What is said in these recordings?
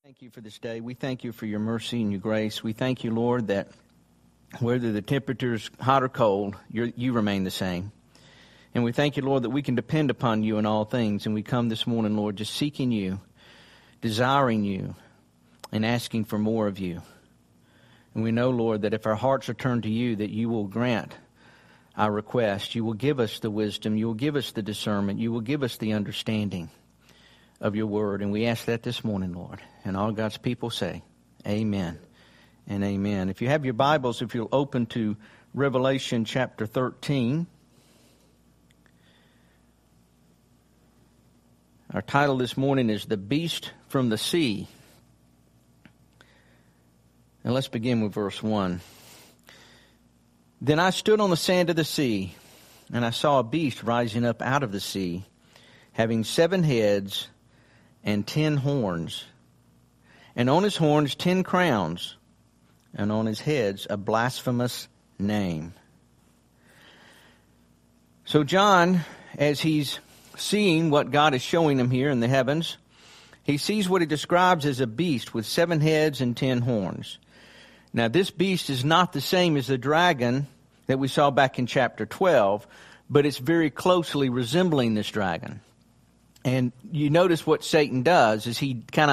Thank you for this day. We thank you for your mercy and your grace. We thank you, Lord, that whether the temperature's hot or cold, you remain the same. And we thank you, Lord, that we can depend upon you in all things. And we come this morning, Lord, just seeking you, desiring you, and asking for more of you. And we know, Lord, that if our hearts are turned to you, that you will grant our request. You will give us the wisdom. You will give us the discernment. You will give us the understanding of your word. And we ask that this morning, Lord. And all God's people say, amen and amen. If you have your Bibles, if you'll open to Revelation chapter 13. Our title this morning is The Beast from the Sea. And let's begin with verse 1. Then I stood on the sand of the sea, and I saw a beast rising up out of the sea, having 7 heads and 10 horns, and on his horns 10 crowns, and on his heads a blasphemous name. So John, as he's seeing what God is showing him here in the heavens, he sees what he describes as a beast with 7 heads and 10 horns. Now, this beast is not the same as the dragon that we saw back in chapter 12, but it's very closely resembling this dragon. And you notice what Satan does is he kind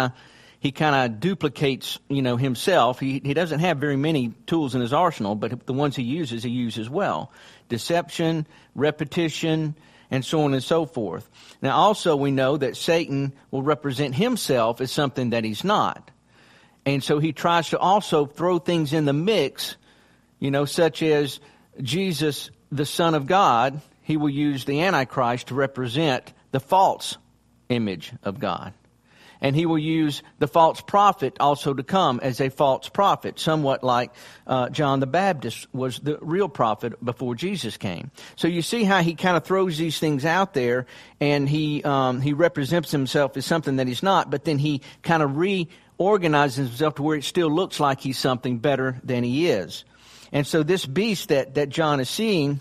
of duplicates, himself. He doesn't have very many tools in his arsenal, but the ones he uses well. Deception, repetition, and so on and so forth. Now, also we know that Satan will represent himself as something that he's not. And so he tries to also throw things in the mix, such as Jesus, the Son of God. He will use the Antichrist to represent the false image of God. And he will use the false prophet also to come as a false prophet, somewhat like John the Baptist was the real prophet before Jesus came. So you see how he kind of throws these things out there, and he represents himself as something that he's not, but then he kind of reorganizes himself to where it still looks like he's something better than he is. And so this beast that John is seeing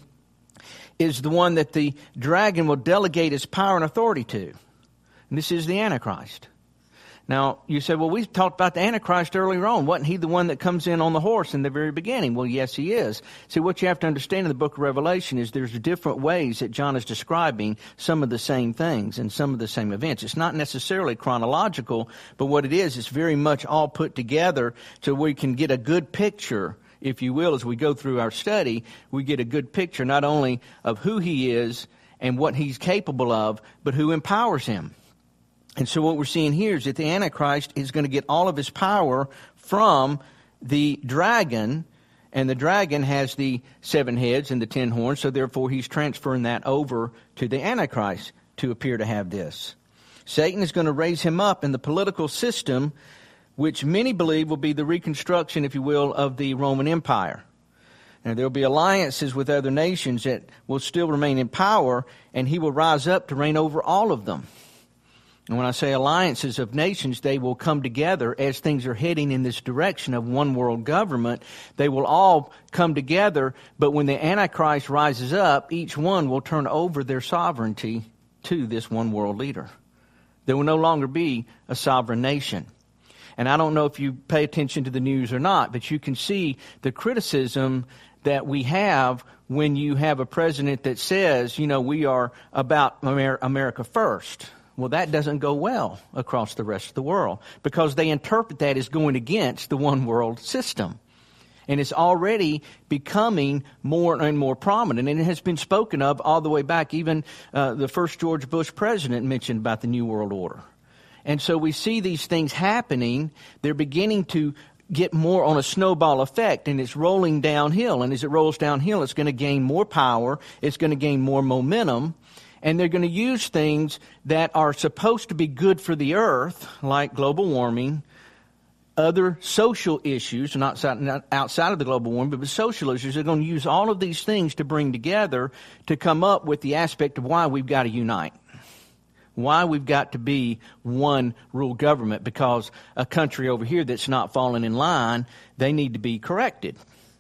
is the one that the dragon will delegate his power and authority to. And this is the Antichrist. Now, you say, well, we talked about the Antichrist earlier on. Wasn't he the one that comes in on the horse in the very beginning? Well, yes, he is. See, what you have to understand in the book of Revelation is there's different ways that John is describing some of the same things and some of the same events. It's not necessarily chronological, but what it is, it's very much all put together so we can get a good picture, if you will, as we go through our study. We get a good picture not only of who he is and what he's capable of, but who empowers him. And so what we're seeing here is that the Antichrist is going to get all of his power from the dragon, and the dragon has the 7 heads and the 10 horns, so therefore he's transferring that over to the Antichrist to appear to have this. Satan is going to raise him up in the political system, which many believe will be the reconstruction, if you will, of the Roman Empire. And there will be alliances with other nations that will still remain in power, and he will rise up to reign over all of them. And when I say alliances of nations, they will come together as things are heading in this direction of one world government. They will all come together, but when the Antichrist rises up, each one will turn over their sovereignty to this one world leader. There will no longer be a sovereign nation. And I don't know if you pay attention to the news or not, but you can see the criticism that we have when you have a president that says, we are about America first. Well, that doesn't go well across the rest of the world because they interpret that as going against the one world system. And it's already becoming more and more prominent. And it has been spoken of all the way back. Even the first George Bush president mentioned about the New World Order. And so we see these things happening. They're beginning to get more on a snowball effect, and it's rolling downhill. And as it rolls downhill, it's going to gain more power. It's going to gain more momentum. And they're going to use things that are supposed to be good for the earth, like global warming, other social issues, not outside of the global warming, but social issues. They're going to use all of these things to bring together to come up with the aspect of why we've got to unite. Why we've got to be one rule government, because a country over here that's not falling in line, they need to be corrected.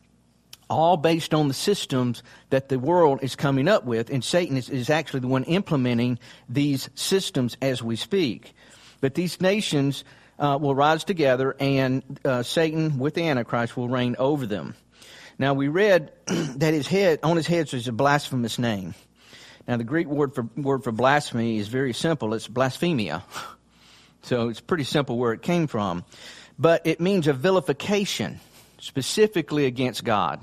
All based on the systems that the world is coming up with, and Satan is actually the one implementing these systems as we speak. But these nations will rise together, and Satan with the Antichrist will reign over them. Now, we read that on his head is a blasphemous name. Now, the Greek word for blasphemy is very simple. It's blasphemia. So it's pretty simple where it came from. But it means a vilification, specifically against God.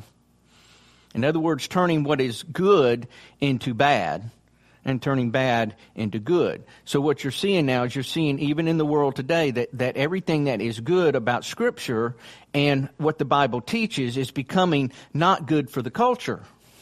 In other words, turning what is good into bad and turning bad into good. So what you're seeing now is you're seeing even in the world today that everything that is good about Scripture and what the Bible teaches is becoming not good for the culture.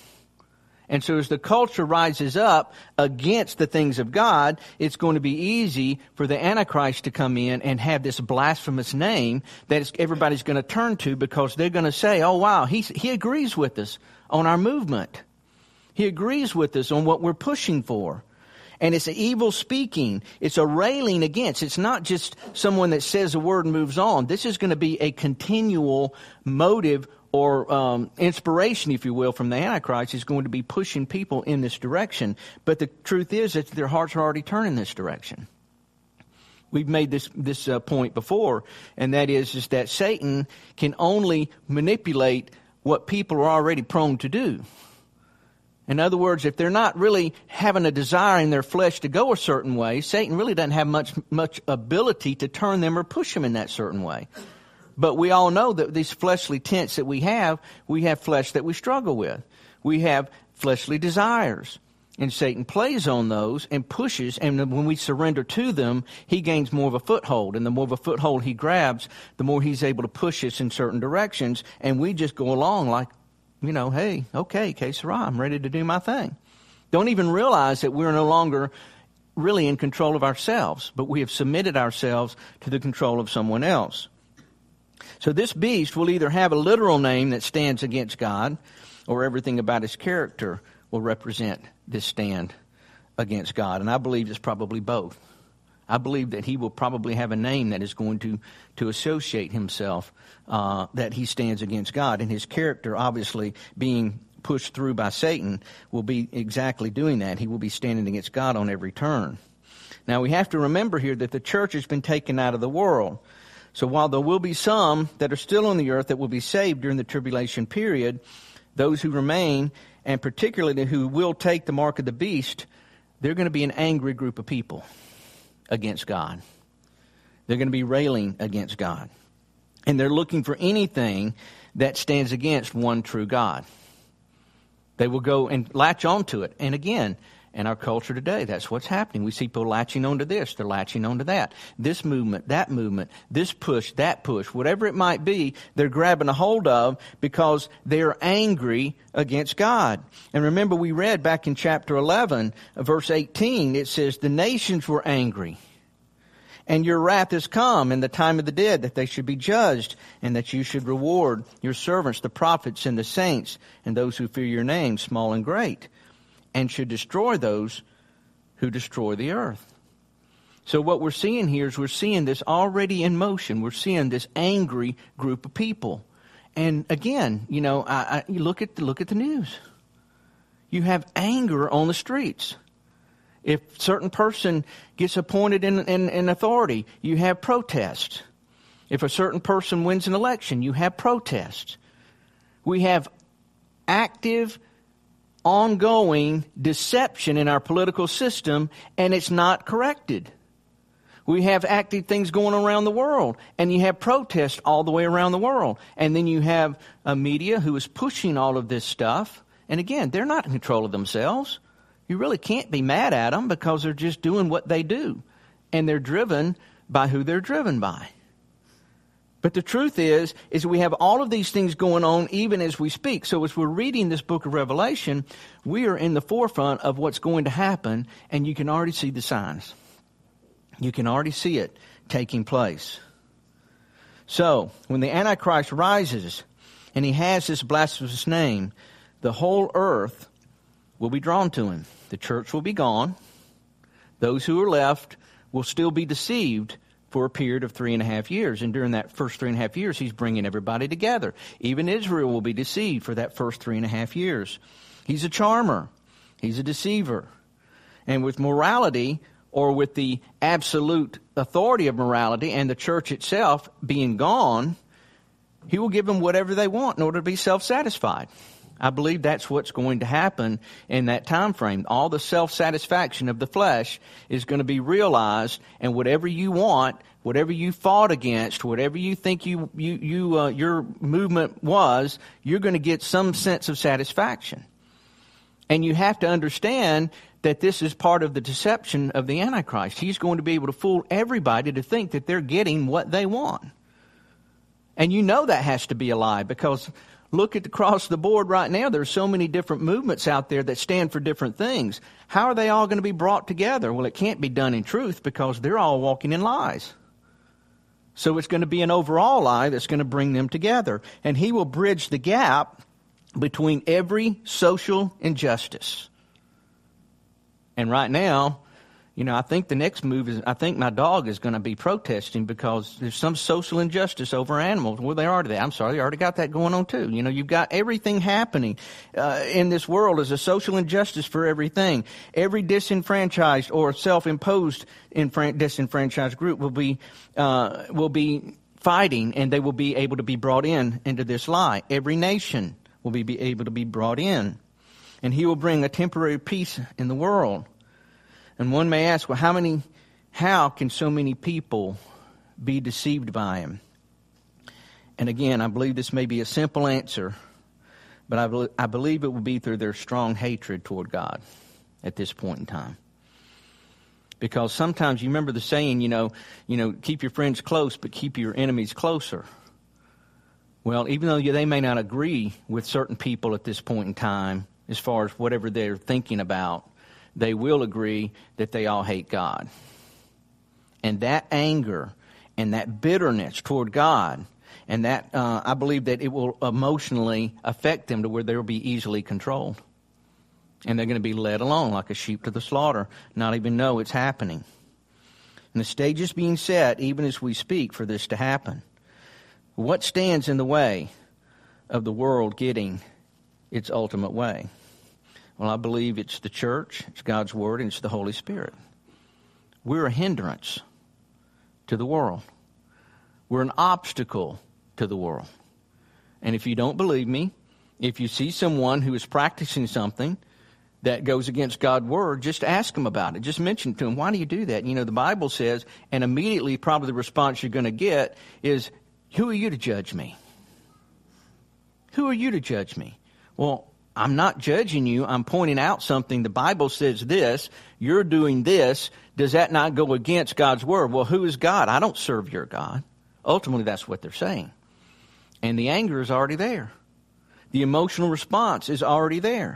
And so as the culture rises up against the things of God, it's going to be easy for the Antichrist to come in and have this blasphemous name that everybody's going to turn to, because they're going to say, oh wow, he agrees with us on our movement. He agrees with us on what we're pushing for. And it's evil speaking. It's a railing against. It's not just someone that says a word and moves on. This is going to be a continual motive or inspiration, if you will, from the Antichrist. Is going to be pushing people in this direction. But the truth is that their hearts are already turning this direction. We've made this point before, and that is that Satan can only manipulate what people are already prone to do. In other words, if they're not really having a desire in their flesh to go a certain way, Satan really doesn't have much ability to turn them or push them in that certain way. But we all know that these fleshly tents that we have flesh that we struggle with. We have fleshly desires. And Satan plays on those and pushes, and when we surrender to them, he gains more of a foothold. And the more of a foothold he grabs, the more he's able to push us in certain directions, and we just go along like, hey, okay, que sera, I'm ready to do my thing. Don't even realize that we're no longer really in control of ourselves, but we have submitted ourselves to the control of someone else. So this beast will either have a literal name that stands against God, or everything about his character will represent this stand against God. And I believe it's probably both. I believe that he will probably have a name that is going to associate himself, that he stands against God. And his character, obviously, being pushed through by Satan, will be exactly doing that. He will be standing against God on every turn. Now, we have to remember here that the church has been taken out of the world. So while there will be some that are still on the earth that will be saved during the tribulation period, those who remain, and particularly who will take the mark of the beast, they're going to be an angry group of people against God. They're going to be railing against God. And they're looking for anything that stands against one true God. They will go and latch onto it. And again, in our culture today, that's what's happening. We see people latching onto this, they're latching onto that. This movement, this push, that push, whatever it might be, they're grabbing a hold of because they're angry against God. And remember, we read back in chapter 11, verse 18, it says, the nations were angry, and your wrath is come in the time of the dead, that they should be judged, and that you should reward your servants, the prophets and the saints, and those who fear your name, small and great, and should destroy those who destroy the earth. So what we're seeing here is we're seeing this already in motion. We're seeing this angry group of people. And again, you look at the news. You have anger on the streets. If a certain person gets appointed in authority, you have protests. If a certain person wins an election, you have protests. We have active, ongoing deception in our political system, and it's not corrected. We have active things going around the world, and you have protests all the way around the world. And then you have a media who is pushing all of this stuff. And again, they're not in control of themselves. You really can't be mad at them because they're just doing what they do. And they're driven by who they're driven by. But the truth is we have all of these things going on even as we speak. So as we're reading this book of Revelation, we are in the forefront of what's going to happen, and you can already see the signs. You can already see it taking place. So when the Antichrist rises and he has this blasphemous name, the whole earth will be drawn to him. The church will be gone. Those who are left will still be deceived for a period of 3.5 years. And during that first 3.5 years, he's bringing everybody together. Even Israel will be deceived for that first 3.5 years. He's a charmer. He's a deceiver. And with morality or with the absolute authority of morality and the church itself being gone, he will give them whatever they want in order to be self-satisfied. I believe that's what's going to happen in that time frame. All the self-satisfaction of the flesh is going to be realized, and whatever you want, whatever you fought against, whatever you think your movement was, you're going to get some sense of satisfaction. And you have to understand that this is part of the deception of the Antichrist. He's going to be able to fool everybody to think that they're getting what they want. And you know that has to be a lie, because look at across the board right now. There's so many different movements out there that stand for different things. How are they all going to be brought together? Well, it can't be done in truth, because they're all walking in lies. So it's going to be an overall lie that's going to bring them together. And he will bridge the gap between every social injustice. And right now, I think the next move is, I think my dog is going to be protesting because there's some social injustice over animals. Well, they already got that going on too. You've got everything happening in this world is a social injustice for everything. Every disenfranchised or self-imposed disenfranchised group will be fighting, and they will be able to be brought into this lie. Every nation will be able to be brought in, and he will bring a temporary peace in the world. And one may ask, well, how can so many people be deceived by him? And again, I believe this may be a simple answer, but I believe it will be through their strong hatred toward God at this point in time. Because sometimes you remember the saying, keep your friends close, but keep your enemies closer. Well, even though they may not agree with certain people at this point in time, as far as whatever they're thinking about, they will agree that they all hate God. And that anger and that bitterness toward God, and that I believe that it will emotionally affect them to where they'll be easily controlled. And they're going to be led along like a sheep to the slaughter, not even know it's happening. And the stage is being set even as we speak for this to happen. What stands in the way of the world getting its ultimate way? Well, I believe it's the church, it's God's Word, and it's the Holy Spirit. We're a hindrance to the world. We're an obstacle to the world. And if you don't believe me, if you see someone who is practicing something that goes against God's Word, just ask them about it. Just mention to them, why do you do that? The Bible says, and immediately probably the response you're going to get is, who are you to judge me? Who are you to judge me? Well, I'm not judging you. I'm pointing out something. The Bible says this. You're doing this. Does that not go against God's Word? Well, who is God? I don't serve your God. Ultimately, that's what they're saying. And the anger is already there. The emotional response is already there.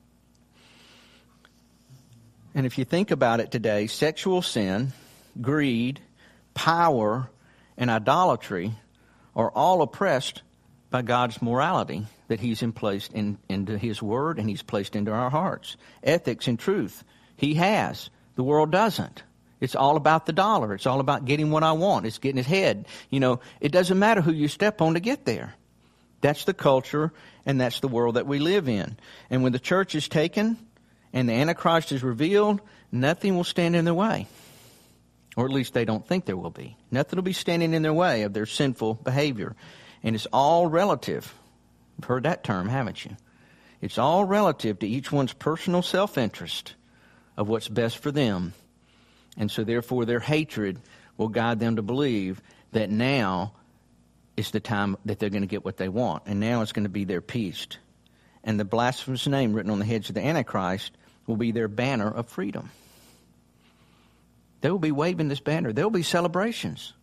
And if you think about it today, sexual sin, greed, power, and idolatry are all oppressed by God's morality that He's placed into His Word, and He's placed into our hearts. Ethics and truth, He has. The world doesn't. It's all about the dollar. It's all about getting what I want. It's getting ahead. It doesn't matter who you step on to get there. That's the culture, and that's the world that we live in. And when the church is taken and the Antichrist is revealed, nothing will stand in their way. Or at least they don't think there will be. Nothing will be standing in their way of their sinful behavior. And it's all relative. You've heard that term, haven't you? It's all relative to each one's personal self-interest of what's best for them. And so therefore their hatred will guide them to believe that now is the time that they're going to get what they want. And now it's going to be their peace. And the blasphemous name written on the heads of the Antichrist will be their banner of freedom. They will be waving this banner. There will be celebrations.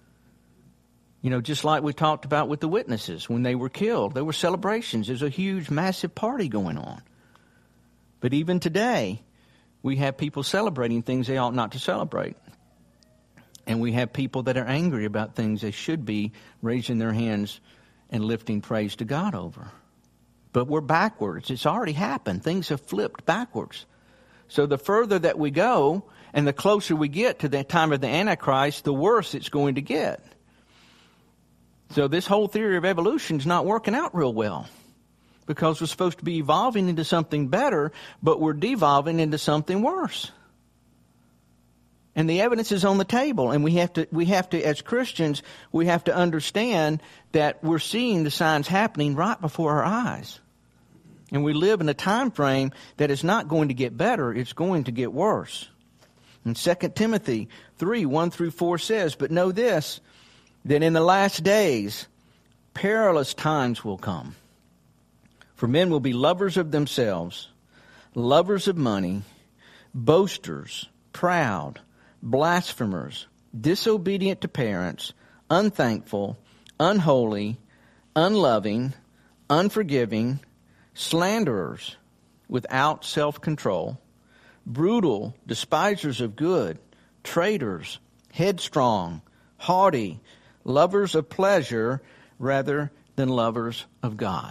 Just like we talked about with the witnesses when they were killed. There were celebrations. There's a huge, massive party going on. But even today, we have people celebrating things they ought not to celebrate. And we have people that are angry about things they should be raising their hands and lifting praise to God over. But we're backwards. It's already happened. Things have flipped backwards. So the further that we go and the closer we get to the time of the Antichrist, the worse it's going to get. So this whole theory of evolution is not working out real well, because we're supposed to be evolving into something better, but we're devolving into something worse. And the evidence is on the table. And we have to, as Christians, we have to understand that we're seeing the signs happening right before our eyes. And we live in a time frame that is not going to get better. It's going to get worse. And 2 Timothy 3:1-4 says, "But know this, that in the last days perilous times will come. For men will be lovers of themselves, lovers of money, boasters, proud, blasphemers, disobedient to parents, unthankful, unholy, unloving, unforgiving, slanderers, without self-control, brutal, despisers of good, traitors, headstrong, haughty, lovers of pleasure rather than lovers of God."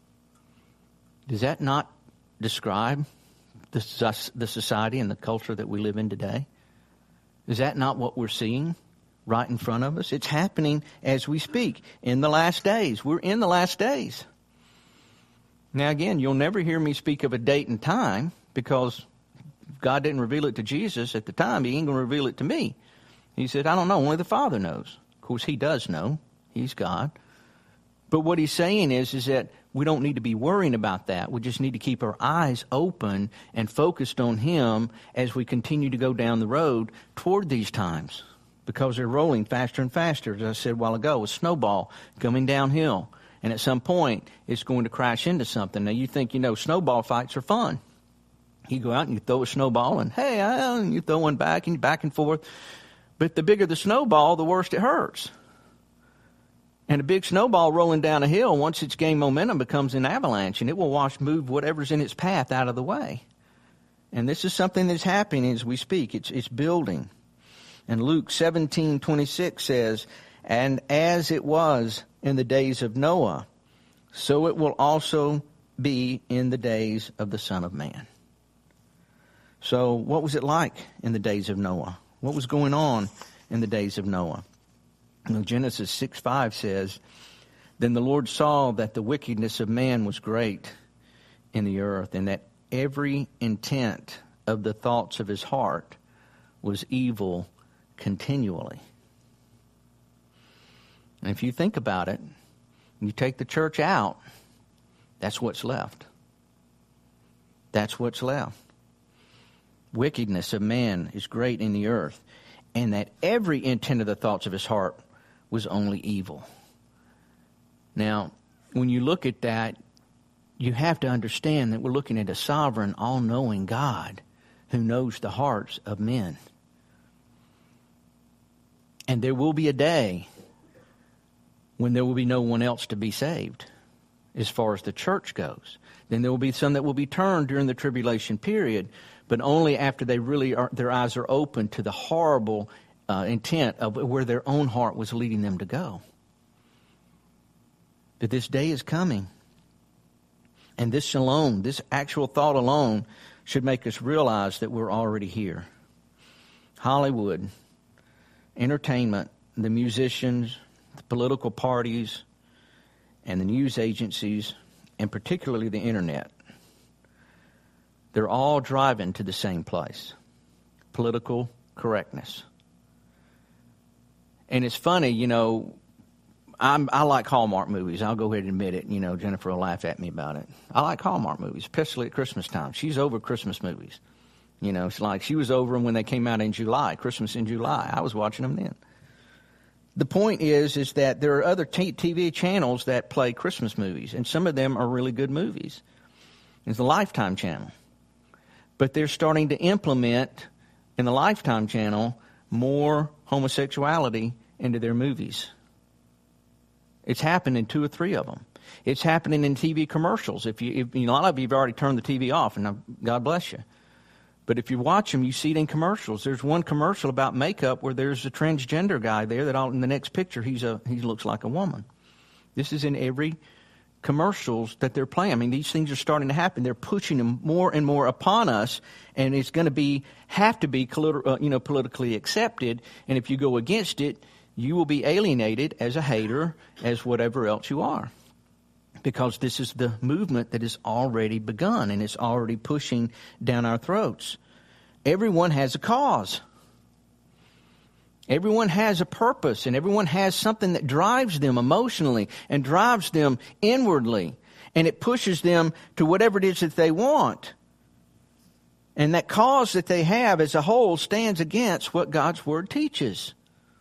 Does that not describe the society and the culture that we live in today? Is that not what we're seeing right in front of us? It's happening as we speak in the last days. We're in the last days. Now again, you'll never hear me speak of a date and time, because God didn't reveal it to Jesus at the time. He ain't going to reveal it to me. He said, I don't know. Only the Father knows. Of course, He does know. He's God. But what He's saying is that we don't need to be worrying about that. We just need to keep our eyes open and focused on Him as we continue to go down the road toward these times, because they're rolling faster and faster. As I said a while ago, a snowball coming downhill. And at some point, it's going to crash into something. Now, you think, snowball fights are fun. You go out and you throw a snowball, and hey, and you throw one back and forth. But the bigger the snowball, the worse it hurts. And a big snowball rolling down a hill, once it's gained momentum, becomes an avalanche, and it will move whatever's in its path out of the way. And this is something that's happening as we speak. It's building. And Luke 17:26 says, "And as it was in the days of Noah, so it will also be in the days of the Son of Man." So what was it like in the days of Noah? What was going on in the days of Noah? Genesis 6:5 says, "Then the Lord saw that the wickedness of man was great in the earth, and that every intent of the thoughts of his heart was evil continually." And if you think about it, you take the church out, that's what's left. That's what's left. Wickedness of man is great in the earth, and that every intent of the thoughts of his heart was only evil. Now, when you look at that, you have to understand that we're looking at a sovereign, all-knowing God who knows the hearts of men. And there will be a day when there will be no one else to be saved as far as the church goes. Then there will be some that will be turned during the tribulation period, but only after their eyes are open to the horrible intent of where their own heart was leading them to go. But this day is coming. And this alone, this actual thought alone, should make us realize that we're already here. Hollywood, entertainment, the musicians, the political parties, and the news agencies, and particularly the internet, they're all driving to the same place: political correctness. And it's funny, I like Hallmark movies. I'll go ahead and admit it. Jennifer will laugh at me about it. I like Hallmark movies, especially at Christmas time. She's over Christmas movies. It's like she was over them when they came out in July, Christmas in July. I was watching them then. The point is that there are other TV channels that play Christmas movies, and some of them are really good movies. It's the Lifetime channel. But they're starting to implement in the Lifetime channel more homosexuality into their movies. It's happened in 2 or 3 of them. It's happening in TV commercials. If a lot of you have already turned the TV off, and God bless you. But if you watch them, you see it in commercials. There's one commercial about makeup where there's a transgender guy there that in the next picture he looks like a woman. This is in every commercials that they're playing. I mean, these things are starting to happen. They're pushing them more and more upon us, and it's going to have to be politically accepted. And if you go against it, you will be alienated as a hater, as whatever else you are. Because this is the movement that has already begun, and it's already pushing down our throats. Everyone has a cause. Everyone has a purpose, and everyone has something that drives them emotionally and drives them inwardly, and it pushes them to whatever it is that they want. And that cause that they have as a whole stands against what God's Word teaches.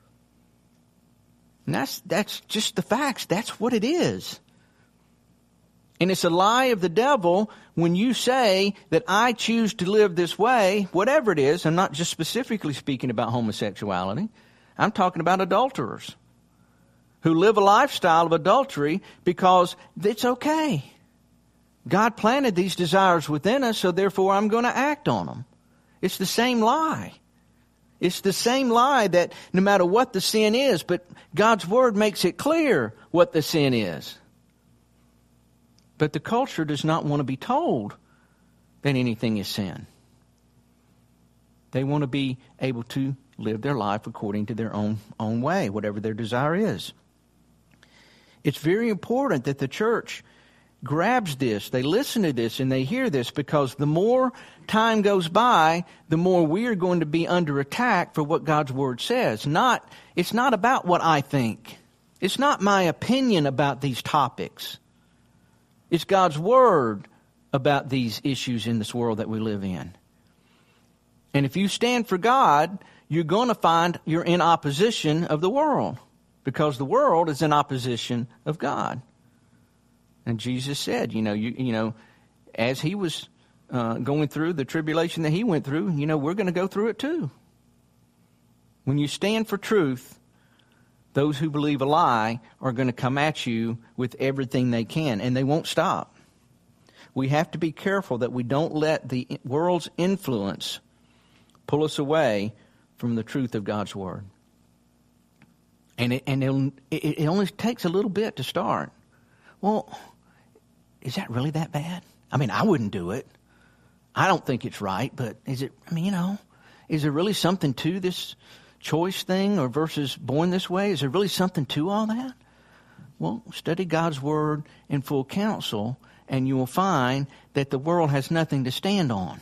And that's just the facts. That's what it is. And it's a lie of the devil when you say that I choose to live this way, whatever it is. I'm not just specifically speaking about homosexuality. I'm talking about adulterers who live a lifestyle of adultery because it's okay. God planted these desires within us, so therefore I'm going to act on them. It's the same lie. It's the same lie that no matter what the sin is, but God's Word makes it clear what the sin is. But the culture does not want to be told that anything is sin. They want to be able to live their life according to their own way, whatever their desire is. It's very important that the church grabs this, they listen to this, and they hear this, because the more time goes by, the more we are going to be under attack for what God's Word says. It's not about what I think. It's not my opinion about these topics. It's God's Word about these issues in this world that we live in. And if you stand for God, you're going to find you're in opposition of the world, because the world is in opposition of God. And Jesus said, as he was going through the tribulation that he went through, we're going to go through it too. When you stand for truth, those who believe a lie are going to come at you with everything they can, and they won't stop. We have to be careful that we don't let the world's influence pull us away from the truth of God's Word. And it only takes a little bit to start. Well, is that really that bad? I mean, I wouldn't do it. I don't think it's right, but is it, is there really something to this choice thing, or versus born this way? Is there really something to all that? Well, study God's Word in full counsel, and you will find that the world has nothing to stand on.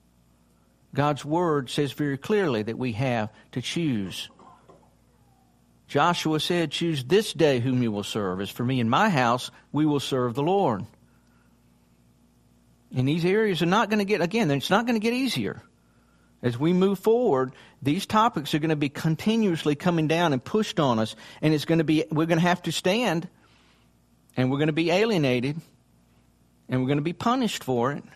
God's Word says very clearly that we have to choose. Joshua said, "Choose this day whom you will serve. As for me and my house, we will serve the Lord." And these areas are not going to get, again, it's not going to get easier. As we move forward, these topics are going to be continuously coming down and pushed on us, and we're going to have to stand, and we're going to be alienated, and we're going to be punished for it.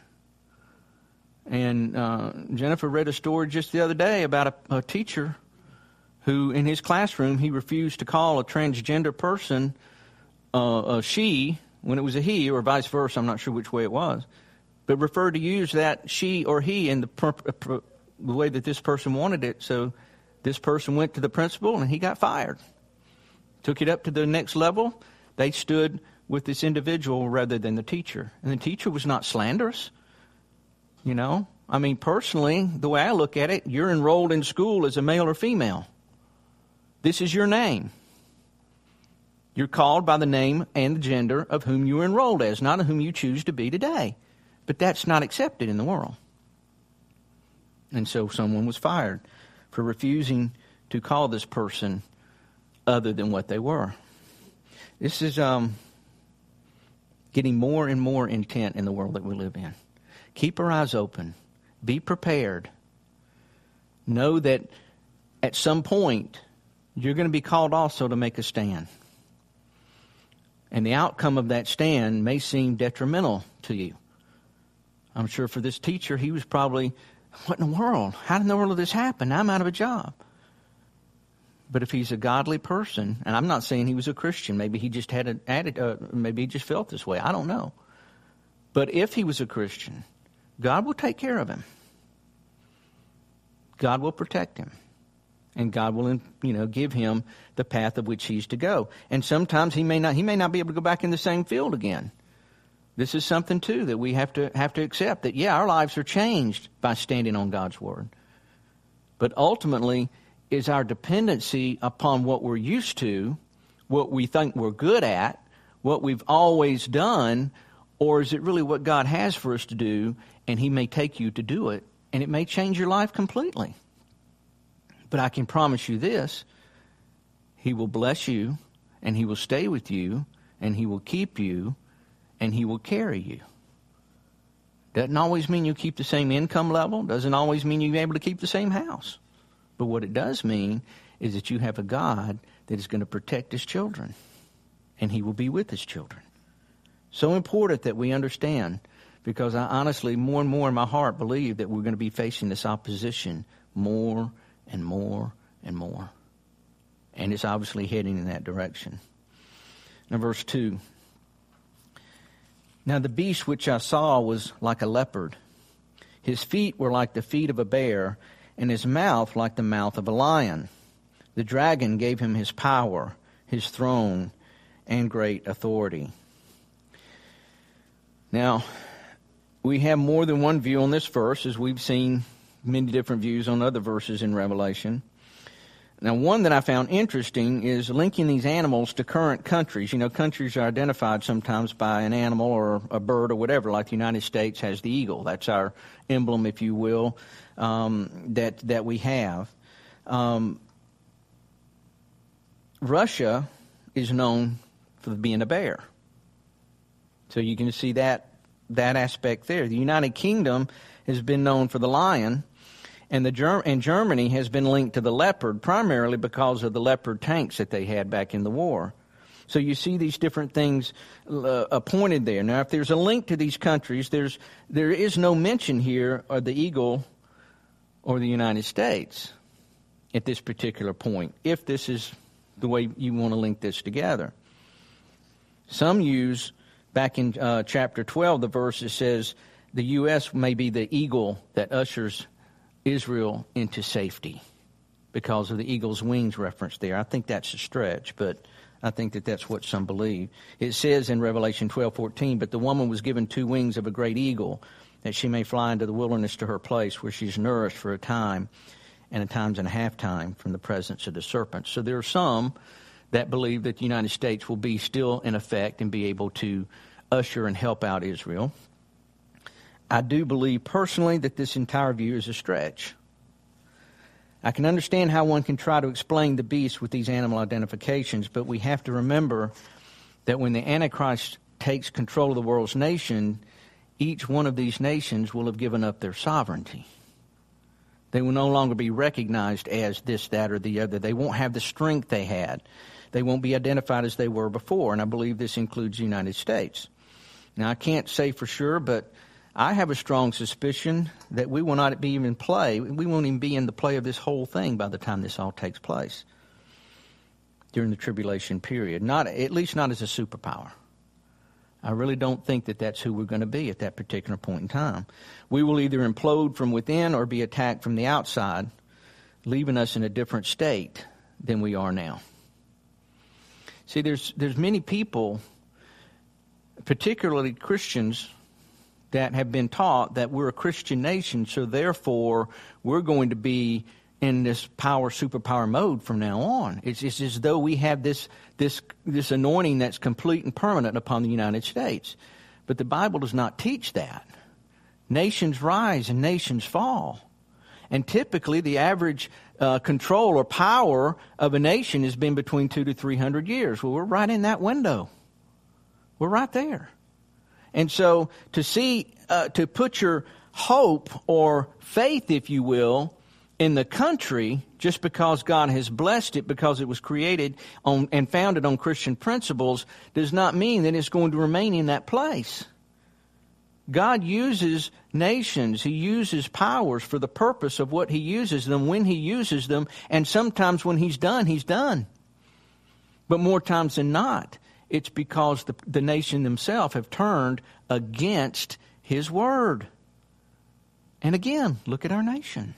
And Jennifer read a story just the other day about a teacher who, in his classroom, he refused to call a transgender person a she when it was a he, or vice versa. I'm not sure which way it was, but referred to use that she or he in the way that this person wanted it. So this person went to the principal, and he got fired. Took it up to the next level. They stood with this individual rather than the teacher. And the teacher was not slanderous. Personally, the way I look at it, you're enrolled in school as a male or female. This is your name. You're called by the name and the gender of whom you are enrolled as, not of whom you choose to be today. But that's not accepted in the world. And so someone was fired for refusing to call this person other than what they were. This is getting more and more intent in the world that we live in. Keep our eyes open. Be prepared. Know that at some point you're going to be called also to make a stand. And the outcome of that stand may seem detrimental to you. I'm sure for this teacher, he was probably, what in the world? How in the world did this happen? I'm out of a job. But if he's a godly person, and I'm not saying he was a Christian, maybe he just had maybe he just felt this way. I don't know. But if he was a Christian, God will take care of him. God will protect him. And God will, give him the path of which he's to go. And sometimes he may not be able to go back in the same field again. This is something too that we have to accept, that our lives are changed by standing on God's Word. But ultimately, is our dependency upon what we're used to, what we think we're good at, what we've always done, or is it really what God has for us to do, and He may take you to do it, and it may change your life completely. But I can promise you this, he will bless you, and he will stay with you, and he will keep you, and he will carry you. Doesn't always mean you keep the same income level. Doesn't always mean you're able to keep the same house. But what it does mean is that you have a God that is going to protect his children, and he will be with his children. So important that we understand, because I honestly, more and more in my heart, believe that we're going to be facing this opposition more and more and more. And it's obviously heading in that direction. Now, verse 2. Now the beast which I saw was like a leopard. His feet were like the feet of a bear, and his mouth like the mouth of a lion. The dragon gave him his power, his throne, and great authority. Now, we have more than one view on this verse, as we've seen many different views on other verses in Revelation. Now, one that I found interesting is linking these animals to current countries. You know, countries are identified sometimes by an animal or a bird or whatever, like the United States has the eagle. That's our emblem, if you will, that we have. Russia is known for being a bear. So you can see that aspect there. The United Kingdom has been known for the lion. And Germany has been linked to the leopard, primarily because of the leopard tanks that they had back in the war. So you see these different things pointed there. Now, if there's a link to these countries, there is no mention here of the eagle or the United States at this particular point, if this is the way you want to link this together. Some use, back in chapter 12, the verse that says the U.S. may be the eagle that ushers Israel into safety, because of the eagle's wings reference there. I think that's a stretch, but I think that that's what some believe. It says in Revelation 12:14, but the woman was given 2 wings of a great eagle, that she may fly into the wilderness to her place, where she's nourished for a time and a times and a half time from the presence of the serpent. So there are some that believe that the United States will be still in effect and be able to usher and help out Israel. I do believe personally that this entire view is a stretch. I can understand how one can try to explain the beast with these animal identifications, but we have to remember that when the Antichrist takes control of the world's nation, each one of these nations will have given up their sovereignty. They will no longer be recognized as this, that, or the other. They won't have the strength they had. They won't be identified as they were before, and I believe this includes the United States. Now, I can't say for sure, but I have a strong suspicion that we will not be even in play. We won't even be in the play of this whole thing by the time this all takes place during the tribulation period. At least not as a superpower. I really don't think that that's who we're going to be at that particular point in time. We will either implode from within or be attacked from the outside, leaving us in a different state than we are now. See, there's many people, particularly Christians, that have been taught that we're a Christian nation, so therefore we're going to be in this superpower mode from now on. It's as though we have this anointing that's complete and permanent upon the United States. But the Bible does not teach that. Nations rise and nations fall. And typically the average control or power of a nation has been between 200 to 300 years. Well, we're right in that window. We're right there. And so to put your hope or faith, if you will, in the country, just because God has blessed it, because it was created on and founded on Christian principles, does not mean that it's going to remain in that place. God uses nations. He uses powers for the purpose of what He uses them, when He uses them, and sometimes when He's done, He's done. But more times than not, it's because the nation themselves have turned against His word. And again, look at our nation.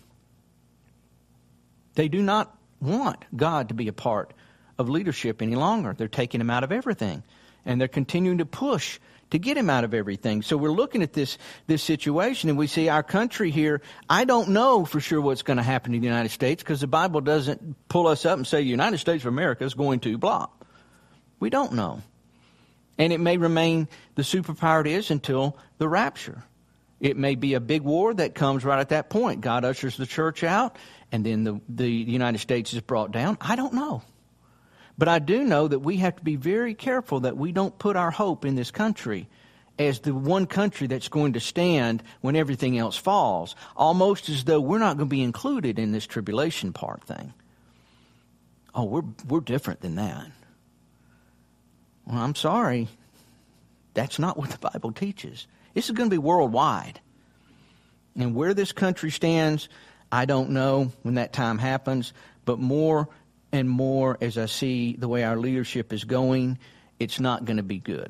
They do not want God to be a part of leadership any longer. They're taking Him out of everything. And they're continuing to push to get Him out of everything. So we're looking at this situation, and we see our country here. I don't know for sure what's going to happen to the United States, because the Bible doesn't pull us up and say the United States of America is going to blah. We don't know. And it may remain the superpower it is until the rapture. It may be a big war that comes right at that point. God ushers the church out, and then the United States is brought down. I don't know. But I do know that we have to be very careful that we don't put our hope in this country as the one country that's going to stand when everything else falls, almost as though we're not going to be included in this tribulation part thing. Oh, we're different than that. Well, I'm sorry. That's not what the Bible teaches. This is going to be worldwide. And where this country stands, I don't know when that time happens, but more and more as I see the way our leadership is going, it's not going to be good.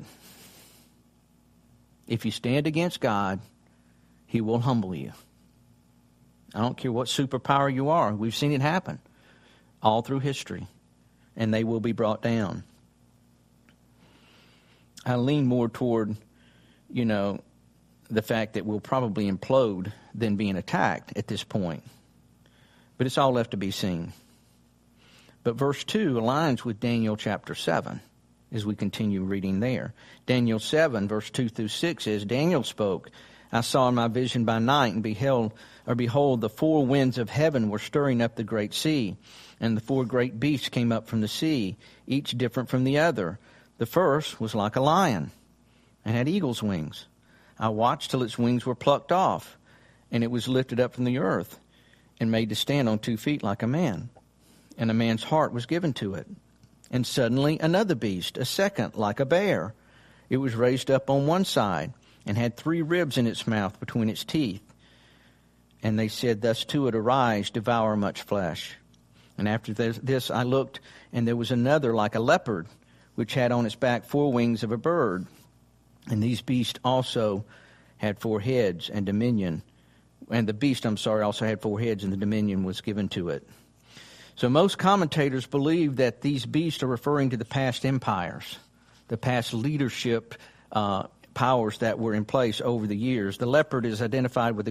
If you stand against God, He will humble you. I don't care what superpower you are. We've seen it happen all through history, and they will be brought down. I lean more toward, the fact that we'll probably implode than being attacked at this point. But it's all left to be seen. But verse 2 aligns with Daniel chapter 7 as we continue reading there. Daniel 7, verse 2 through 6 says, Daniel spoke, I saw in my vision by night, and behold, the four winds of heaven were stirring up the great sea, and the four great beasts came up from the sea, each different from the other. The first was like a lion, and had eagle's wings. I watched till its wings were plucked off, and it was lifted up from the earth, and made to stand on 2 feet like a man. And a man's heart was given to it. And suddenly another beast, a second, like a bear. It was raised up on one side, and had 3 ribs in its mouth between its teeth. And they said thus to it, Arise, devour much flesh. And after this I looked, and there was another like a leopard, which had on its back 4 wings of a bird. And these beasts also had 4 heads, and dominion. And the beast, also had 4 heads, and the dominion was given to it. So most commentators believe that these beasts are referring to the past empires, the past leadership powers that were in place over the years. The leopard is identified with the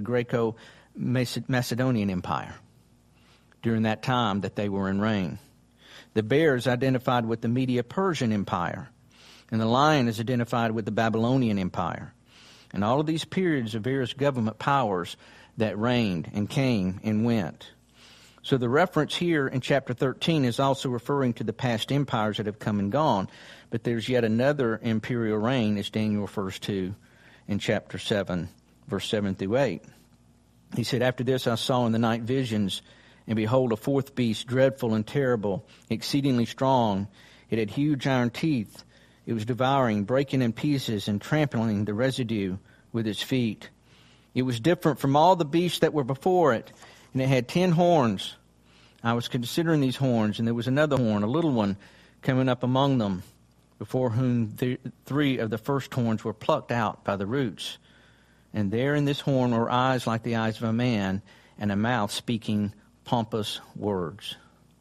Greco-Macedonian Empire during that time that they were in reign. The bear is identified with the Media-Persian Empire, and the lion is identified with the Babylonian Empire. And all of these periods of various government powers that reigned and came and went. So the reference here in chapter 13 is also referring to the past empires that have come and gone. But there's yet another imperial reign, as Daniel refers to in chapter 7, verse 7 through 8. He said, After this I saw in the night visions, and behold, a 4th beast, dreadful and terrible, exceedingly strong. It had huge iron teeth. It was devouring, breaking in pieces, and trampling the residue with its feet. It was different from all the beasts that were before it, and it had 10 horns. I was considering these horns, and there was another horn, a little one, coming up among them, before whom 3 of the first horns were plucked out by the roots. And there in this horn were eyes like the eyes of a man, and a mouth speaking pompous words.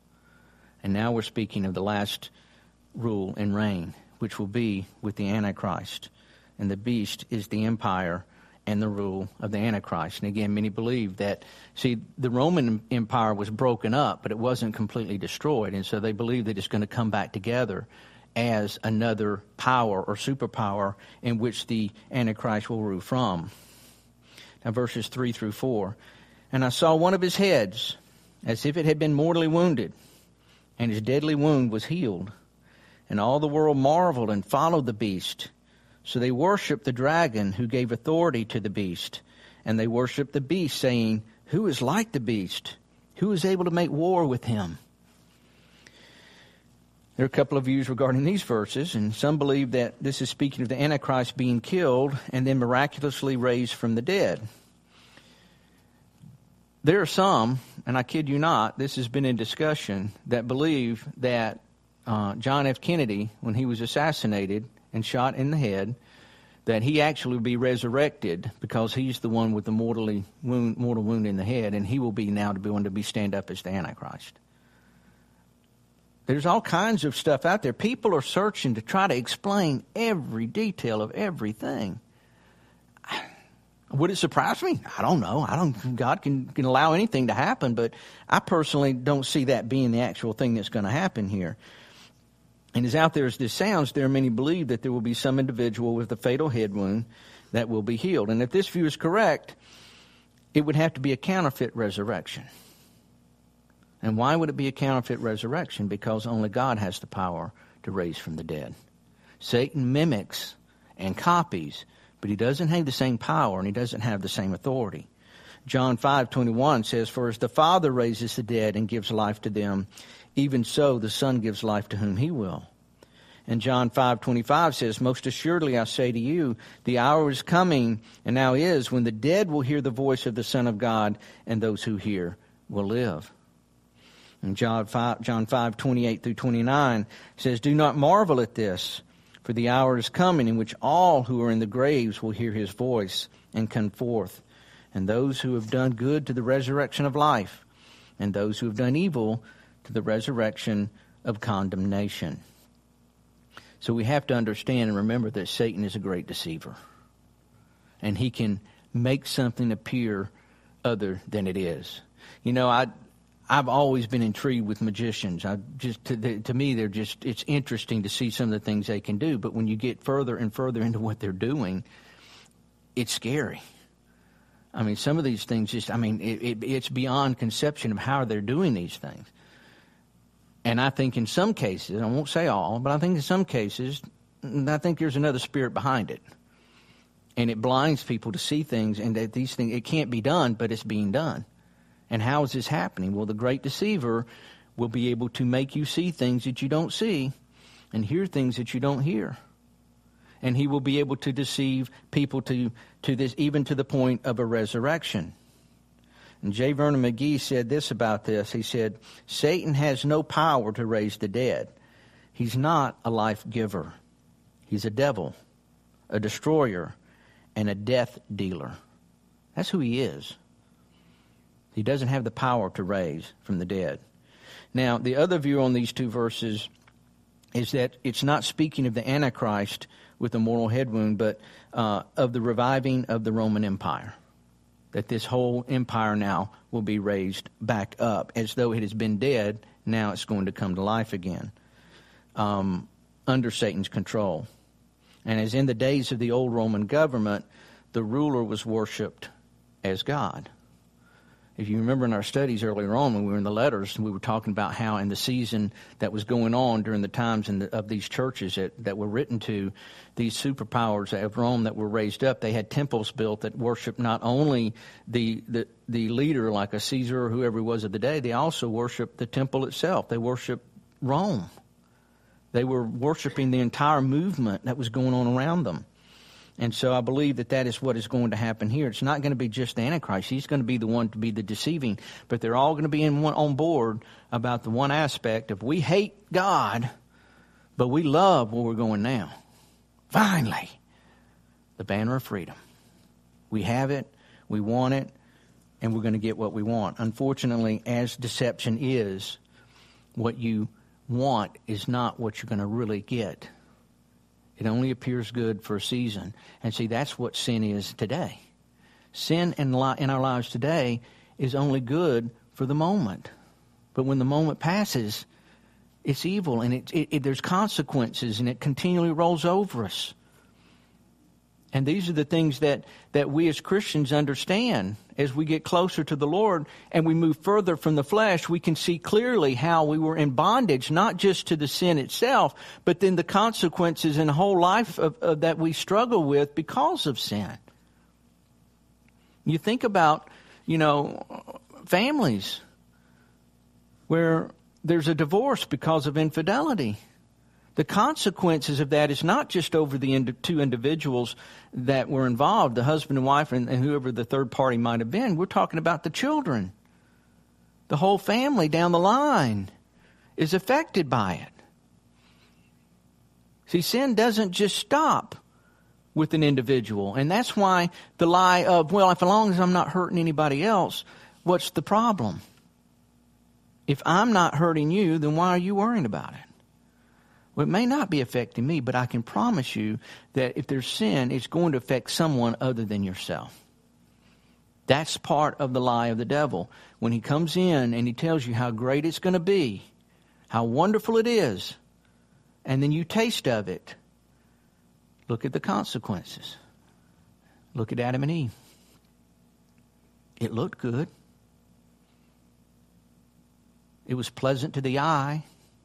And now we're speaking of the last rule and reign, which will be with the Antichrist. And the beast is the empire and the rule of the Antichrist. And again, many believe that, the Roman Empire was broken up, but it wasn't completely destroyed. And so they believe that it's going to come back together as another power or superpower in which the Antichrist will rule from. Now verses 3 through 4. And I saw one of his heads as if it had been mortally wounded, and his deadly wound was healed. And all the world marveled and followed the beast. So they worshipped the dragon who gave authority to the beast. And they worshipped the beast, saying, Who is like the beast? Who is able to make war with him? There are a couple of views regarding these verses, and some believe that this is speaking of the Antichrist being killed and then miraculously raised from the dead. There are some, and I kid you not, this has been in discussion, that believe that John F. Kennedy, when he was assassinated and shot in the head, that he actually will be resurrected because he's the one with the mortal wound in the head, and he will be now to be one to stand up as the Antichrist. There's all kinds of stuff out there. People are searching to try to explain every detail of everything. Would it surprise me? I don't know. God can allow anything to happen, but I personally don't see that being the actual thing that's going to happen here. And as out there as this sounds, there are many believe that there will be some individual with a fatal head wound that will be healed. And if this view is correct, it would have to be a counterfeit resurrection. And why would it be a counterfeit resurrection? Because only God has the power to raise from the dead. Satan mimics and copies, but he doesn't have the same power and he doesn't have the same authority. John 5:21 says, "For as the Father raises the dead and gives life to them, even so the Son gives life to whom he will." And John 5:25 says, "Most assuredly I say to you, the hour is coming, and now is, when the dead will hear the voice of the Son of God, and those who hear will live." And John 5:28 through 29 says, "Do not marvel at this, for the hour is coming in which all who are in the graves will hear his voice and come forth, and those who have done good to the resurrection of life, and those who have done evil to the resurrection of condemnation." So we have to understand and remember that Satan is a great deceiver. And he can make something appear other than it is. You know, I've always been intrigued with magicians. To me, it's interesting to see some of the things they can do. But when you get further and further into what they're doing, it's scary. I mean, some of these things it's beyond conception of how they're doing these things. And I think in some cases, I won't say all, but I think in some cases, I think there's another spirit behind it. And it blinds people to see things, and that these things, it can't be done, but it's being done. And how is this happening? Well, the great deceiver will be able to make you see things that you don't see and hear things that you don't hear. And he will be able to deceive people to this, even to the point of a resurrection. And J. Vernon McGee said this about this. He said, "Satan has no power to raise the dead. He's not a life giver. He's a devil, a destroyer, and a death dealer." That's who he is. He doesn't have the power to raise from the dead. Now, the other view on these two verses is that it's not speaking of the Antichrist with a mortal head wound, but of the reviving of the Roman Empire. That this whole empire now will be raised back up. As though it has been dead, now it's going to come to life again. Under Satan's control. And as in the days of the old Roman government, the ruler was worshipped as God. If you remember in our studies earlier on, when we were in the letters, we were talking about how in the season that was going on during the times of these churches that were written to, these superpowers of Rome that were raised up, they had temples built that worshiped not only the leader like a Caesar or whoever he was of the day, they also worshiped the temple itself. They worshiped Rome. They were worshiping the entire movement that was going on around them. And so I believe that is what is going to happen here. It's not going to be just the Antichrist. He's going to be the one to be the deceiving. But they're all going to be on board about the one aspect of we hate God, but we love where we're going now. Finally, the banner of freedom. We have it, we want it, and we're going to get what we want. Unfortunately, as deception is, what you want is not what you're going to really get. It only appears good for a season. And see, that's what sin is today. Sin in our lives today is only good for the moment. But when the moment passes, it's evil and there's consequences and it continually rolls over us. And these are the things that we as Christians understand. As we get closer to the Lord and we move further from the flesh, we can see clearly how we were in bondage, not just to the sin itself, but then the consequences in the whole life that we struggle with because of sin. You think about, families where there's a divorce because of infidelity. The consequences of that is not just over the two individuals that were involved, the husband and wife and whoever the third party might have been. We're talking about the children. The whole family down the line is affected by it. See, sin doesn't just stop with an individual. And that's why the lie of, well, if as long as I'm not hurting anybody else, what's the problem? If I'm not hurting you, then why are you worrying about it? Well, it may not be affecting me, but I can promise you that if there's sin, it's going to affect someone other than yourself. That's part of the lie of the devil. When he comes in and he tells you how great it's going to be, how wonderful it is, and then you taste of it, look at the consequences. Look at Adam and Eve. It looked good. It was pleasant to the eye.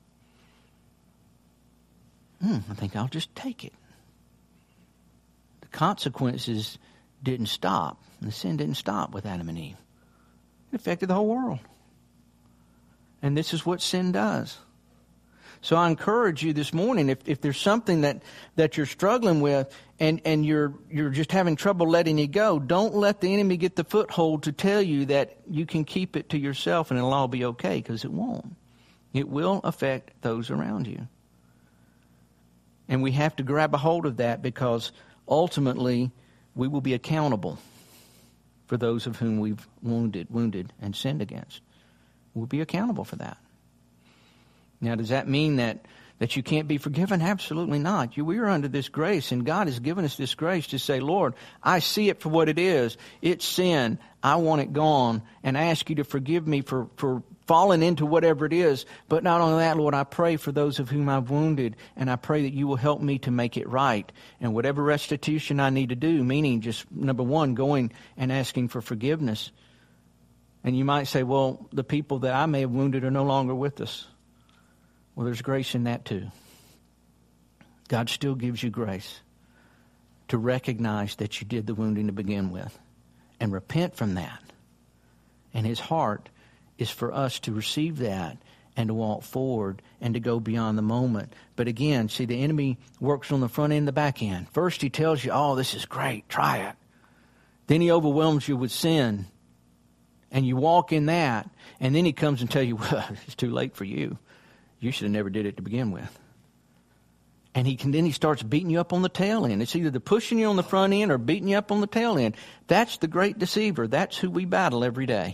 I think I'll just take it. The consequences didn't stop. The sin didn't stop with Adam and Eve. It affected the whole world. And this is what sin does. So I encourage you this morning, if there's something that you're struggling with and you're just having trouble letting it go, don't let the enemy get the foothold to tell you that you can keep it to yourself and it'll all be okay, because it won't. It will affect those around you. And we have to grab a hold of that, because ultimately we will be accountable for those of whom we've wounded and sinned against. We'll be accountable for that. Now, does that mean that you can't be forgiven? Absolutely not. We are under this grace, and God has given us this grace to say, Lord, I see it for what it is. It's sin. I want it gone, and I ask you to forgive me for falling into whatever it is. But not only that, Lord, I pray for those of whom I've wounded, and I pray that you will help me to make it right. And whatever restitution I need to do, meaning just, number one, going and asking for forgiveness. And you might say, well, the people that I may have wounded are no longer with us. Well, there's grace in that too. God still gives you grace to recognize that you did the wounding to begin with and repent from that. And His heart is for us to receive that and to walk forward and to go beyond the moment. But again, see, the enemy works on the front end and the back end. First, he tells you, oh, this is great, try it. Then he overwhelms you with sin, and you walk in that, and then he comes and tells you, well, it's too late for you. You should have never did it to begin with. And then he starts beating you up on the tail end. It's either the pushing you on the front end or beating you up on the tail end. That's the great deceiver. That's who we battle every day.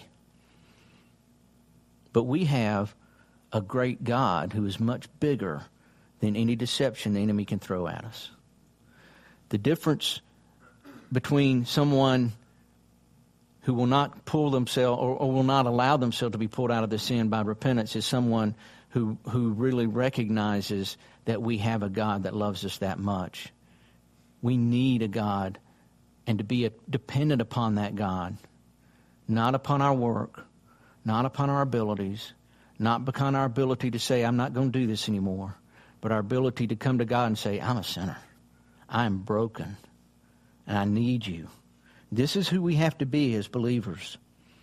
But we have a great God who is much bigger than any deception the enemy can throw at us. The difference between someone who will not pull themselves or will not allow themselves to be pulled out of the sin by repentance is someone who really recognizes that we have a God that loves us that much. We need a God, and to be dependent upon that God, not upon our work, not upon our abilities, not upon our ability to say, I'm not going to do this anymore, but our ability to come to God and say, I'm a sinner. I am broken, and I need you. This is who we have to be as believers,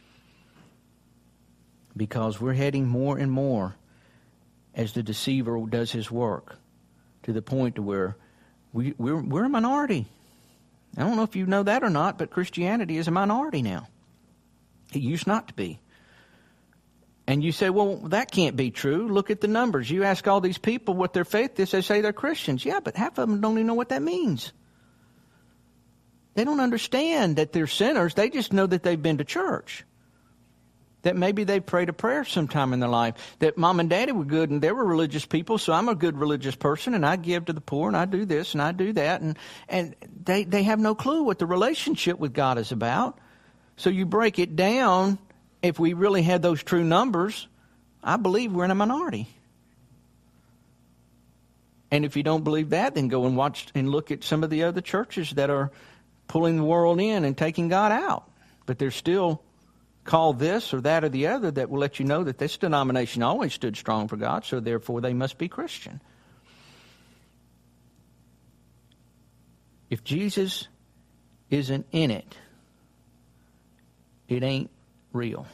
because we're heading more and more as the deceiver does his work to the point to where we're a minority. I don't know if you know that or not, but Christianity is a minority now. It used not to be. And you say, well, that can't be true. Look at the numbers. You ask all these people what their faith is, they say they're Christians. Yeah, but half of them don't even know what that means. They don't understand that they're sinners. They just know that they've been to church. That maybe they prayed a prayer sometime in their life. That mom and daddy were good and they were religious people, so I'm a good religious person and I give to the poor and I do this and I do that. And they have no clue what the relationship with God is about. So you break it down, if we really had those true numbers, I believe we're in a minority. And if you don't believe that, then go and watch and look at some of the other churches that are pulling the world in and taking God out. But they're still called this or that or the other that will let you know that this denomination always stood strong for God, so therefore they must be Christian. If Jesus isn't in it, it ain't real.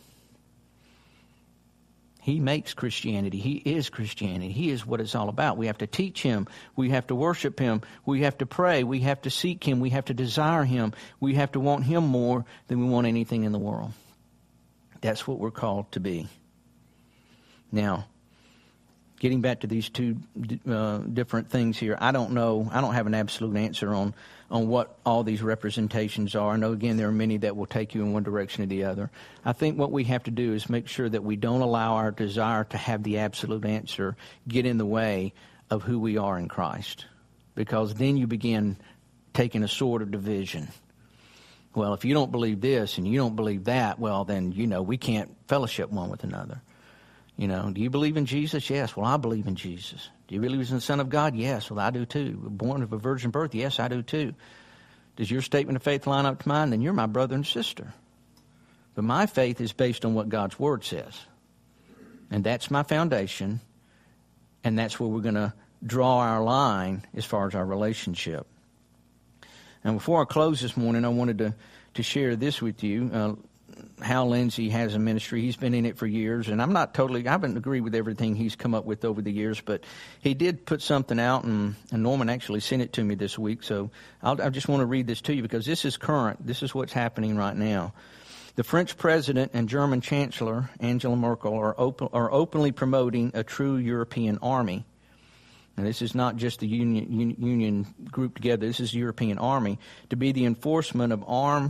He makes Christianity. He is Christianity. He is what it's all about. We have to teach Him. We have to worship Him. We have to pray. We have to seek Him. We have to desire Him. We have to want Him more than we want anything in the world. That's what we're called to be. Now, getting back to these two different things here, I don't know. I don't have an absolute answer on what all these representations are. I know, again, there are many that will take you in one direction or the other. I think what we have to do is make sure that we don't allow our desire to have the absolute answer get in the way of who we are in Christ, because then you begin taking a sword of division. Well, if you don't believe this and you don't believe that, well, then, we can't fellowship one with another. Do you believe in Jesus? Yes. Well, I believe in Jesus. Do you believe He's the Son of God? Yes. Well, I do too. Born of a virgin birth? Yes, I do too. Does your statement of faith line up to mine? Then you're my brother and sister. But my faith is based on what God's Word says. And that's my foundation. And that's where we're going to draw our line as far as our relationship. And before I close this morning, I wanted to share this with you. Hal Lindsey has a ministry. He's been in it for years, and I haven't agreed with everything he's come up with over the years, but he did put something out, and Norman actually sent it to me this week, so I just want to read this to you because this is current. This is what's happening right now. The French president and German chancellor, Angela Merkel, are openly promoting a true European army. And this is not just the union group together. This is the European army to be the enforcement arm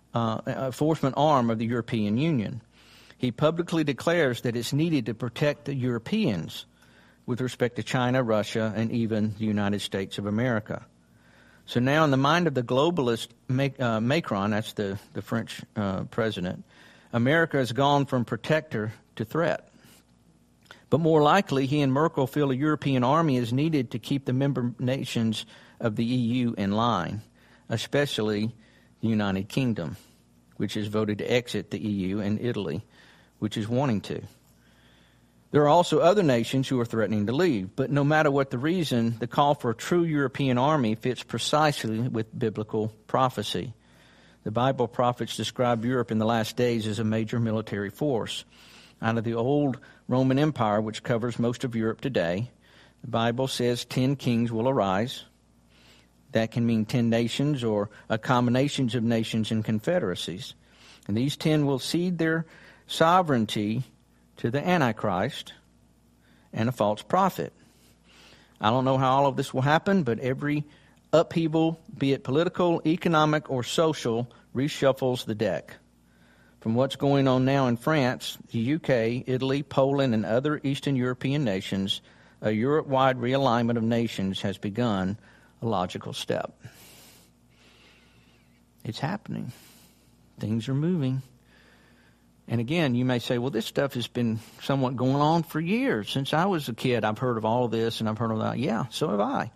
of the European Union. He publicly declares that it's needed to protect the Europeans with respect to China, Russia, and even the United States of America. So now in the mind of the globalist Macron, that's the French president, America has gone from protector to threat. But more likely, he and Merkel feel a European army is needed to keep the member nations of the EU in line, especially the United Kingdom, which has voted to exit the EU, and Italy, which is wanting to. There are also other nations who are threatening to leave, but no matter what the reason, the call for a true European army fits precisely with biblical prophecy. The Bible prophets describe Europe in the last days as a major military force. Out of the old Roman Empire, which covers most of Europe today, the Bible says 10 kings will arise. That can mean 10 nations or a combination of nations and confederacies. And these 10 will cede their sovereignty to the Antichrist and a false prophet. I don't know how all of this will happen, but every upheaval, be it political, economic, or social, reshuffles the deck. From what's going on now in France, the UK, Italy, Poland, and other Eastern European nations, a Europe-wide realignment of nations has begun, a logical step. It's happening. Things are moving. And again, you may say, well, this stuff has been somewhat going on for years. Since I was a kid, I've heard of all of this and I've heard of that. Yeah, so have I.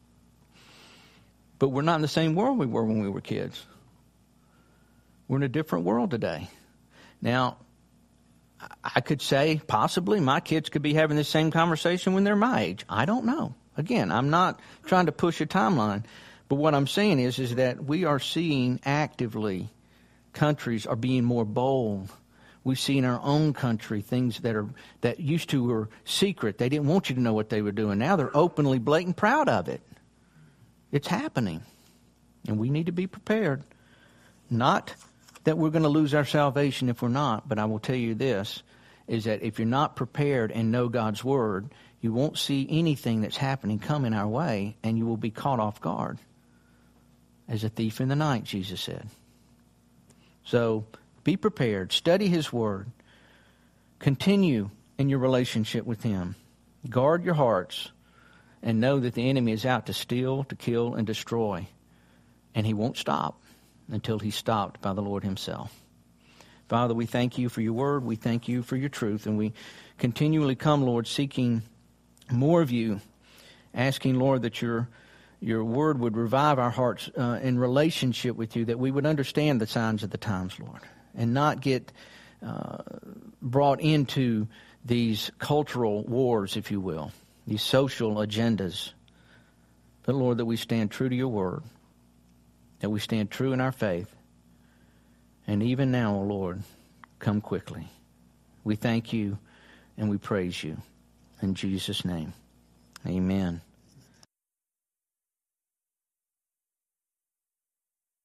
But we're not in the same world we were when we were kids. We're in a different world today. Now, I could say possibly my kids could be having the same conversation when they're my age. I don't know. Again, I'm not trying to push a timeline. But what I'm saying is that we are seeing actively countries are being more bold. We see in our own country things that used to were secret. They didn't want you to know what they were doing. Now they're openly, blatant proud of it. It's happening. And we need to be prepared. Not that we're going to lose our salvation if we're not, but I will tell you this, is that if you're not prepared and know God's Word, you won't see anything that's happening coming our way, and you will be caught off guard. As a thief in the night, Jesus said. So be prepared. Study His Word. Continue in your relationship with Him. Guard your hearts and know that the enemy is out to steal, to kill, and destroy. And he won't stop until he's stopped by the Lord Himself. Father, we thank You for Your Word. We thank You for Your truth. And we continually come, Lord, seeking more of You, asking, Lord, that Your Word would revive our hearts in relationship with You, that we would understand the signs of the times, Lord, and not get brought into these cultural wars, if you will, these social agendas. But, Lord, that we stand true to Your Word, that we stand true in our faith. And even now, O Lord, come quickly. We thank You and we praise You. In Jesus' name, amen.